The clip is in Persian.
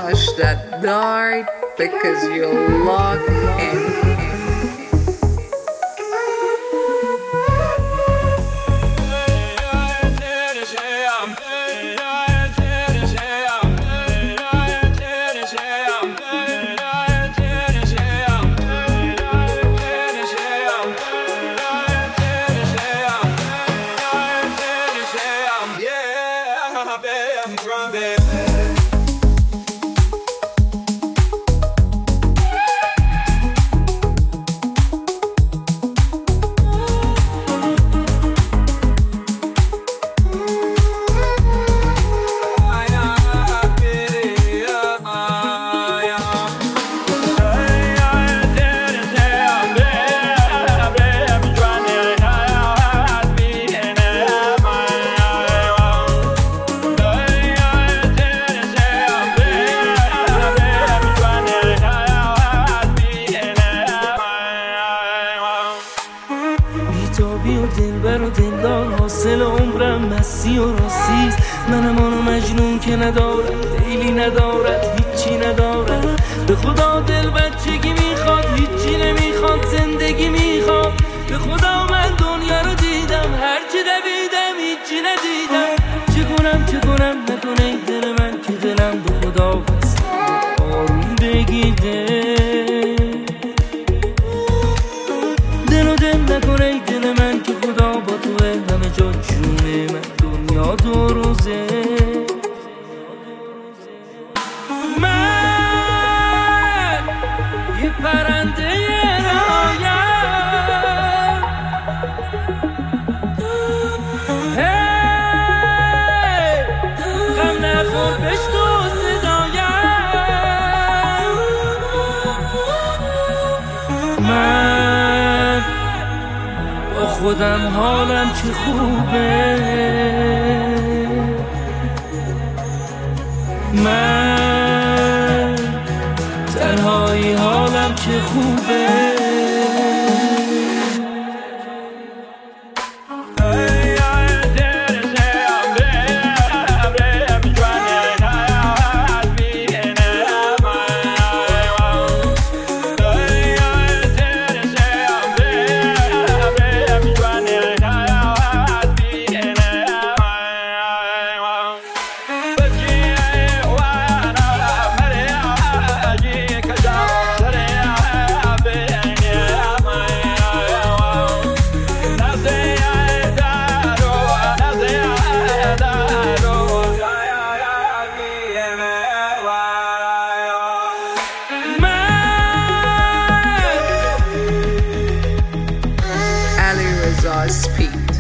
flush that dart because you lock in. دلبر و دلدار حاصل عمرم مستی و راستیست. منم آنو مجنون که ندارد دیلی ندارد هیچی ندارد. به خدا دل بچگی میخواد هیچی نمیخواد زندگی میخواد. به خدا من دنیا رو دیدم هرچی دویدم هیچی ندیدم. چه کنم نکنه ای دل من که دلم به خدا بست آروم بگیده. دل و دل نکنه ای دل من که خدا با توه همه جا جونه من دنیا دو روزه. من یه پرنده رایم غم نخور بشنو صدایم. من با خودم حالم چه خوبه. من تنهایی حالم چه خوبه. Ali Reza Speed.